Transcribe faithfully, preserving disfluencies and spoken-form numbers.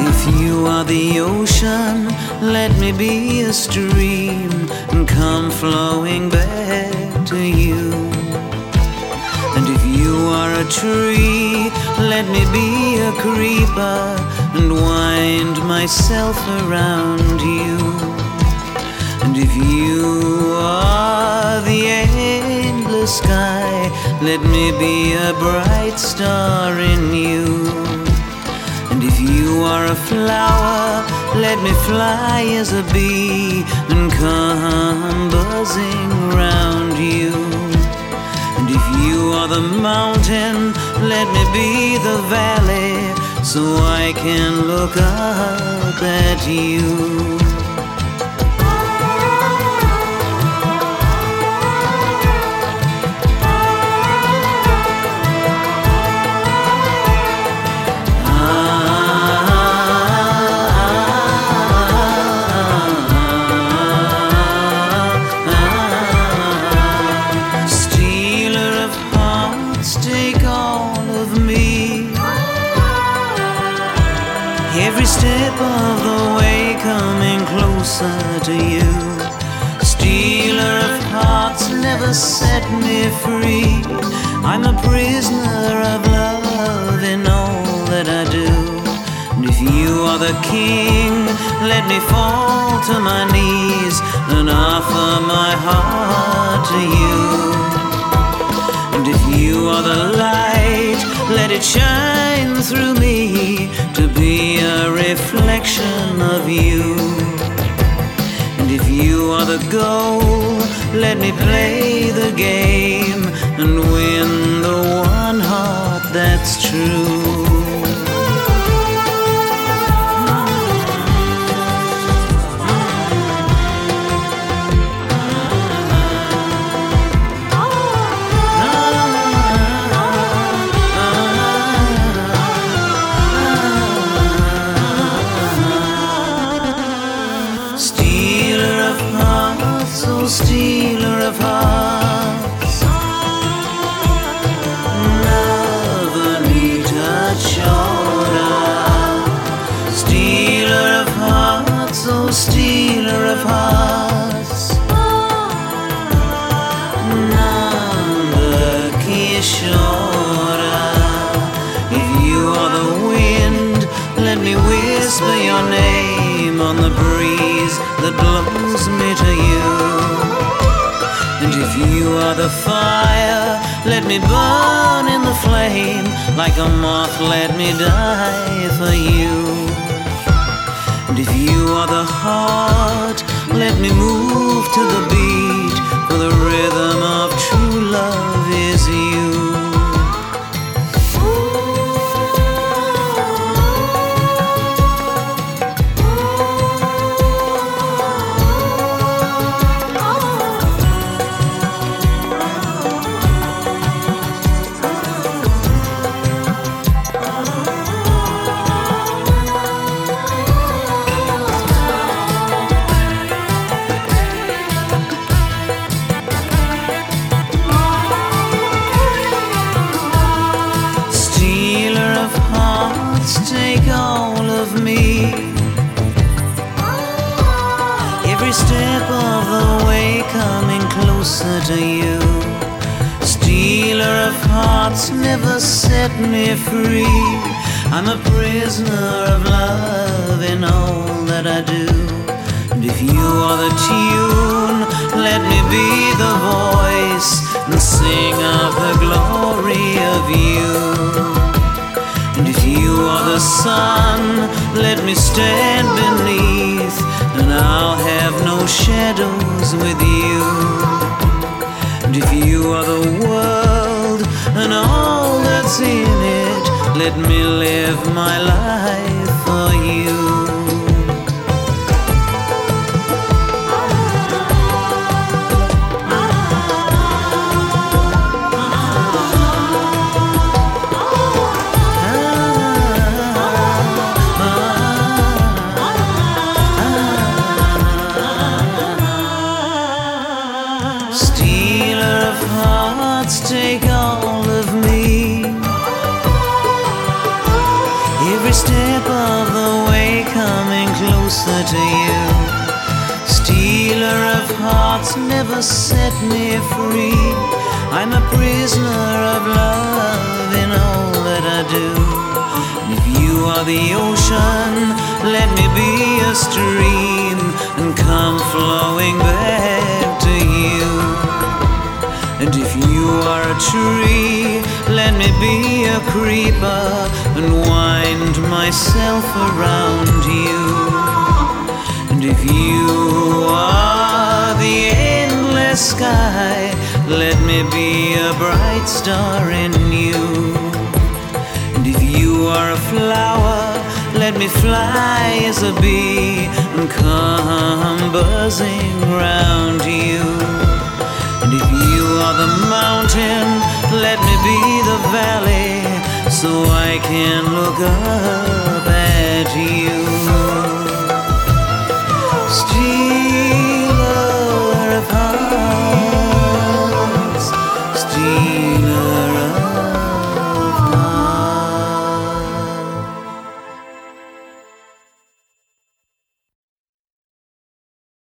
If you are the ocean, let me be a stream and come flowing back to you. And if you are a tree, let me be a creeper and wind myself around you. And if you are the endless sky, let me be a bright star in you. And if you are a flower, let me fly as a bee and come buzzing round you. And if you are the mountain, let me be the valley so I can look up at you. Take all of me, every step of the way coming closer to you. Stealer of hearts, never set me free. I'm a prisoner of love in all that I do. And if you are the king, let me fall to my knees and offer my heart to you. And if you are the light, let it shine through me to be a reflection of you. And if you are the goal, let me play the game and win the one heart that's true. So stealer of hearts, Navanita Chora. Stealer of hearts, oh stealer of hearts, Nanda Kishora. If you are the wind, let me whisper your name on the breeze that blows me to you. And if you are the fire, let me burn in the flame. Like a moth, let me die for you. And if you are the heart, let me move to the beat, for the rhythm of true love is you. Take all of me, every step of the way coming closer to you. Stealer of hearts, never set me free. I'm a prisoner of love in all that I do. And if you are the tune, let me be the voice and sing of the glory of you. And if you are the sun, let me stand beneath, and I'll have no shadows with you. And if you are the world and all that's in it, let me live my life for you. Take all of me, every step of the way closer to you. Stealer of hearts, never set me free. I'm a prisoner of love in all that I do. And if you are the ocean, let me be a stream and come flowing back to you. And if you are a tree, let me be a creeper and wind myself around you. And if you are the endless sky, let me be a bright star in you. And if you are a flower, let me fly as a bee and come buzzing round you. And if you are the mountain, let me be the valley so I can look up at you.